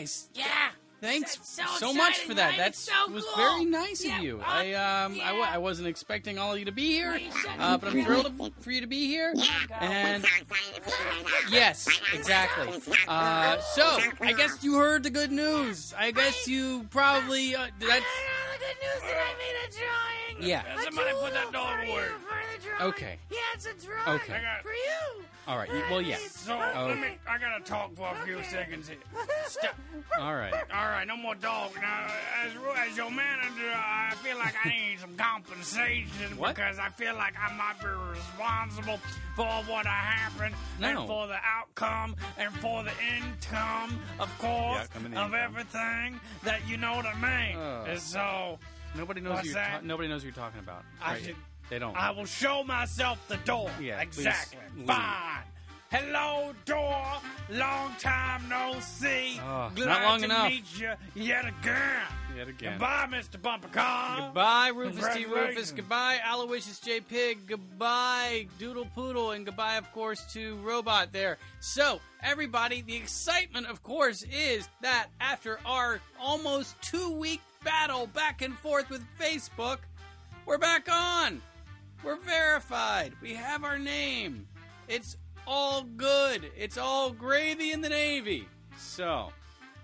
nice. Yeah. Thanks So so much exciting, for that. right? That It's so was cool. very nice Yeah, of you. yeah. I wasn't expecting all of you to be here, you said but I'm thrilled for you to be here. And yes, exactly. So I guess you heard the good news. I guess you probably I that's heard all the good news that I made a drawing. Yeah. A Somebody put that doodle dog for to you work. for the drawing. Okay. Yeah, it's a drawing Okay. for you. all right. Well, yeah. So, Okay. I gotta talk for a few seconds here. Stop. All right. All right, no more dog. Now, as your manager, I feel like I need some compensation What? because I feel like I might be responsible for what happened and No. for the outcome and for the income, of course, outcome and of income. everything that you know what I mean. And so, Nobody knows What's who that? nobody knows who you're talking about. I Right. should- They don't. I will show myself the door. Yeah, exactly. please leave. Fine. Hello, door. Long time no see. Oh, Glad not long to enough. meet you yet again. Yet again. Goodbye, Mr. Bumper Car. Goodbye, Rufus T. Rufus. Congratulations. Goodbye, Aloysius J. Pig. Goodbye, Doodle Poodle. And goodbye, of course, to Robot there. So, everybody, the excitement, of course, is that after our almost 2-week battle back and forth with Facebook, we're back on. We're verified. We have our name. It's all good. It's all gravy in the Navy. So,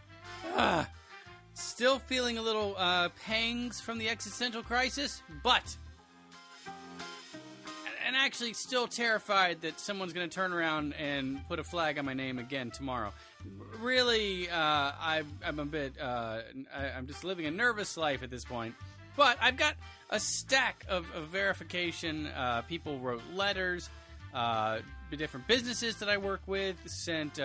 still feeling a little pangs from the existential crisis, but and actually still terrified that someone's going to turn around and put a flag on my name again tomorrow. Really, I'm a bit. I'm just living a nervous life at this point. But I've got a stack of verification. People wrote letters. The different businesses that I work with sent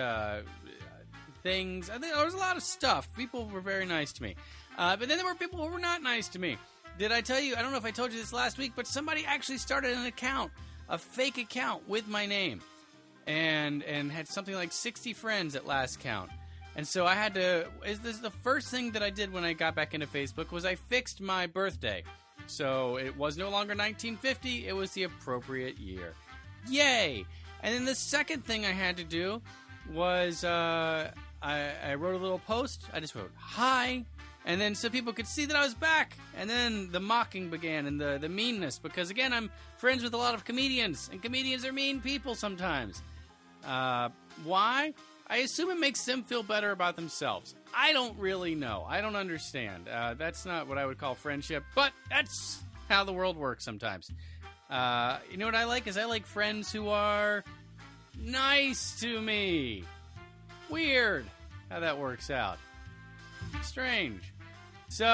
things. I think there was a lot of stuff. People were very nice to me. But then there were people who were not nice to me. Did I tell you? I don't know if I told you this last week, but somebody actually started an account, a fake account with my name, and had something like 60 friends at last count. And so I had to. This is the first thing that I did when I got back into Facebook was I fixed my birthday, so it was no longer 1950. It was the appropriate year. Yay! And then the second thing I had to do was I wrote a little post. I just wrote hi. And then so people could see that I was back. And then the mocking began and the meanness. Because, again, I'm friends with a lot of comedians. And comedians are mean people sometimes. Why? I assume it makes them feel better about themselves. I don't really know. I don't understand. That's not what I would call friendship. But that's how the world works sometimes. You know what I like? Is I like friends who are nice to me. Weird how that works out. Strange. So,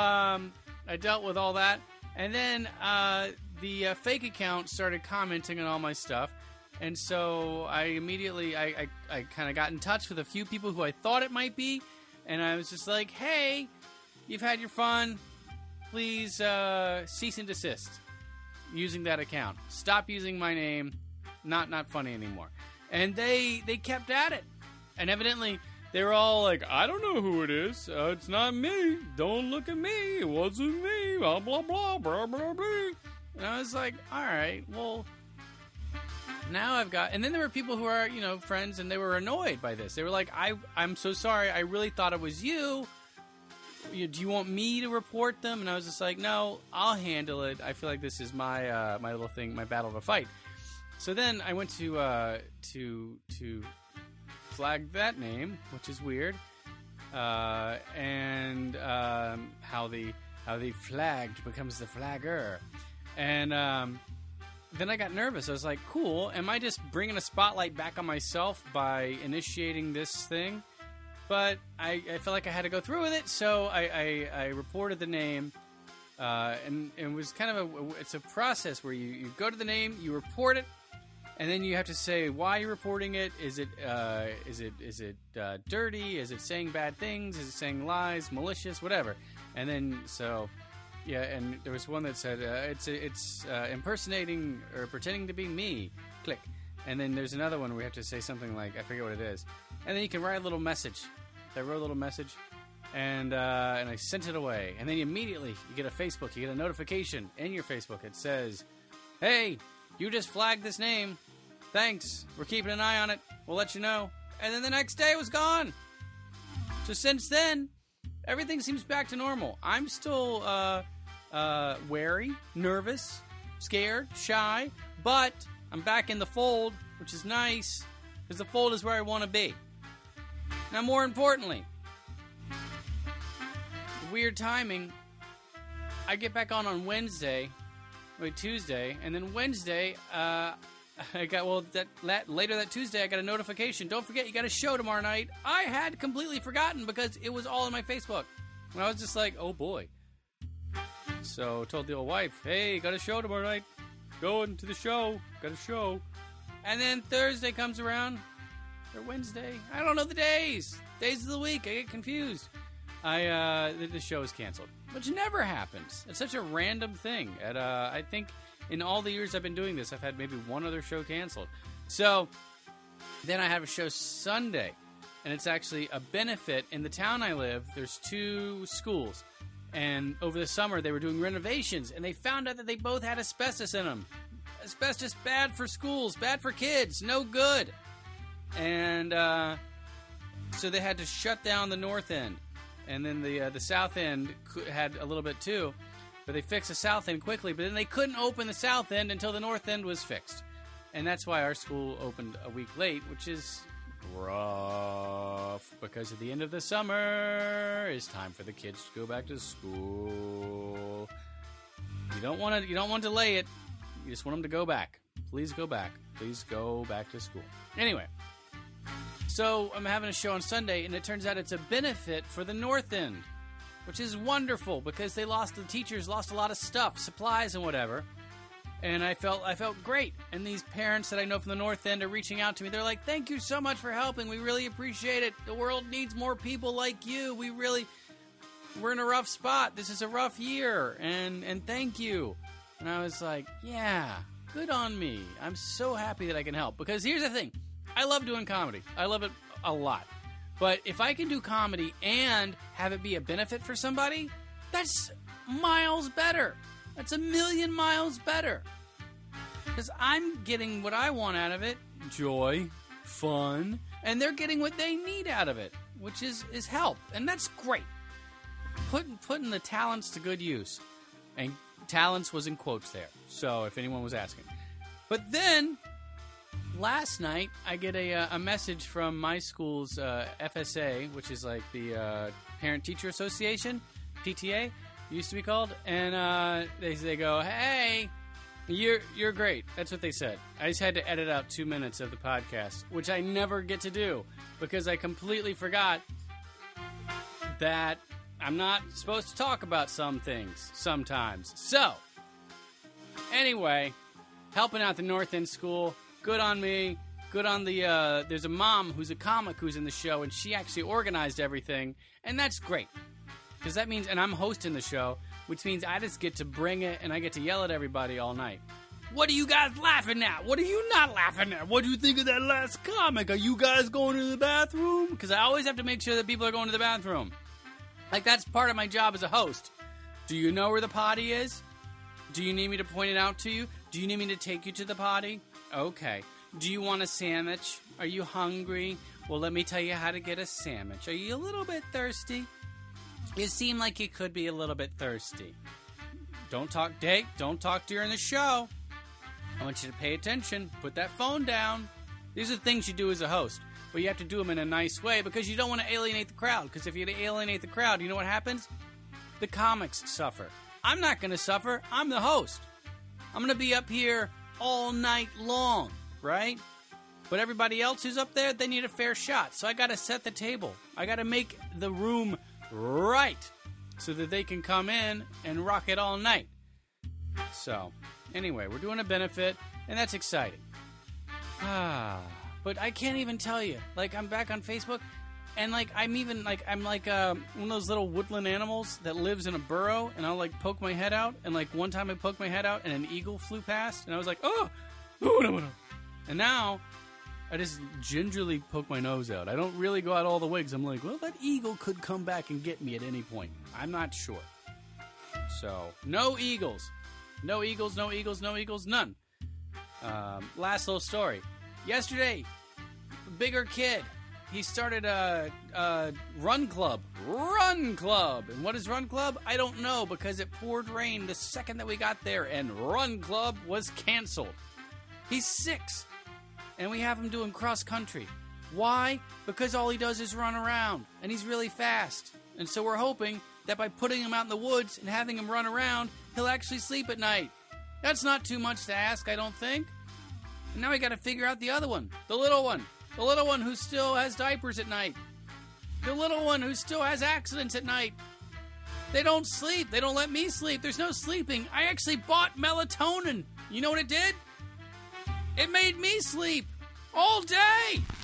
I dealt with all that. And then the fake account started commenting on all my stuff. And so I immediately, I kind of got in touch with a few people who I thought it might be. And I was just like, hey, you've had your fun. Please cease and desist using that account. Stop using my name. Not funny anymore. And they kept at it. And evidently, they were all like, I don't know who it is. It's not me. Don't look at me. It wasn't me. Blah, blah, blah, blah, blah, blah. And I was like, all right, well, now I've got... And then there were people who are, friends, and they were annoyed by this. They were like, I'm so sorry. I really thought it was you. Do you want me to report them? And I was just like, no, I'll handle it. I feel like this is my my little thing, my battle to fight. So then I went to flag that name, which is weird, and how the flagged becomes the flagger, and then I got nervous. I was like, cool, am I just bringing a spotlight back on myself by initiating this thing? But I felt like I had to go through with it, so I reported the name, and it was kind of it's a process where you go to the name, you report it, and then you have to say why you're reporting it. Is it dirty? Is it saying bad things? Is it saying lies, malicious, whatever? And then yeah. And there was one that said it's impersonating or pretending to be me. Click. And then there's another one where you have to say something like, I forget what it is. And then you can write a little message. So I wrote a little message, and I sent it away. And then immediately you get you get a notification in your Facebook. It says, hey, you just flagged this name. Thanks. We're keeping an eye on it. We'll let you know. And then the next day it was gone. So since then, everything seems back to normal. I'm still wary, nervous, scared, shy, but I'm back in the fold, which is nice, because the fold is where I want to be. Now, more importantly, weird timing, I get back on Wednesday, Tuesday, and then Wednesday, later that Tuesday, I got a notification. Don't forget, you got a show tomorrow night. I had completely forgotten because it was all on my Facebook. And I was just like, oh boy. So told the old wife, hey, got a show tomorrow night. Going to the show. Got a show. And then Thursday comes around. Or Wednesday. I don't know the days. Days of the week. I get confused. The show is canceled. Which never happens. It's such a random thing. I think in all the years I've been doing this, I've had maybe one other show canceled. So then I have a show Sunday. And it's actually a benefit. In the town I live, there's 2 schools. And over the summer, they were doing renovations. And they found out that they both had asbestos in them. Asbestos, bad for schools, bad for kids, no good. And so they had to shut down the north end. And then the south end had a little bit too. But they fixed the south end quickly. But then they couldn't open the south end until the north end was fixed. And that's why our school opened a week late, which is rough. Because at the end of the summer, it's time for the kids to go back to school. You don't want to delay it. You just want them to go back. Please go back. Please go back to school. Anyway. So I'm having a show on Sunday, and it turns out it's a benefit for the North End, which is wonderful because the teachers lost a lot of stuff, supplies and whatever. And I felt great. And these parents that I know from the North End are reaching out to me. They're like, "Thank you so much for helping. We really appreciate it. The world needs more people like you. We're in a rough spot. This is a rough year, and thank you." And I was like, "Yeah, good on me. I'm so happy that I can help." Because here's the thing. I love doing comedy. I love it a lot. But if I can do comedy and have it be a benefit for somebody, that's miles better. That's a million miles better. Because I'm getting what I want out of it, joy, fun, and they're getting what they need out of it, which is help. And that's great. Putting the talents to good use. And talents was in quotes there, so if anyone was asking. But then last night, I get a message from my school's FSA, which is like the Parent-Teacher Association, PTA, used to be called. And they go, "Hey, you're great." That's what they said. I just had to edit out 2 minutes of the podcast, which I never get to do because I completely forgot that I'm not supposed to talk about some things sometimes. So, anyway, helping out the North End School. Good on me. Good on the, there's a mom who's a comic who's in the show, and she actually organized everything, and that's great. Because that means, and I'm hosting the show, which means I just get to bring it, and I get to yell at everybody all night. What are you guys laughing at? What are you not laughing at? What do you think of that last comic? Are you guys going to the bathroom? Because I always have to make sure that people are going to the bathroom. Like, that's part of my job as a host. Do you know where the potty is? Do you need me to point it out to you? Do you need me to take you to the potty? Okay. Do you want a sandwich? Are you hungry? Well, let me tell you how to get a sandwich. Are you a little bit thirsty? You seem like you could be a little bit thirsty. Don't talk during the show. I want you to pay attention. Put that phone down. These are things you do as a host. But you have to do them in a nice way because you don't want to alienate the crowd. Because if you alienate the crowd, you know what happens? The comics suffer. I'm not going to suffer. I'm the host. I'm going to be up here all night long, right? But everybody else who's up there, they need a fair shot. So I got to set the table. I got to make the room right so that they can come in and rock it all night. So, anyway, we're doing a benefit, and that's exciting. But I can't even tell you. Like, I'm back on Facebook, and, like, I'm like one of those little woodland animals that lives in a burrow, and I'll, like, poke my head out, and, like, one time I poked my head out, and an eagle flew past, and I was like, oh, no. And now, I just gingerly poke my nose out. I don't really go out all the way, because I'm like, well, that eagle could come back and get me at any point. I'm not sure. So, no eagles. No eagles, no eagles, no eagles, none. Last little story. Yesterday, a bigger kid he started a run club. Run club. And what is run club? I don't know, because it poured rain the second that we got there, and run club was canceled. He's 6, and we have him doing cross country. Why? Because all he does is run around, and he's really fast. And so we're hoping that by putting him out in the woods and having him run around, he'll actually sleep at night. That's not too much to ask, I don't think. And now we got to figure out the other one, the little one. The little one who still has diapers at night. The little one who still has accidents at night. They don't sleep. They don't let me sleep. There's no sleeping. I actually bought melatonin. You know what it did? It made me sleep all day.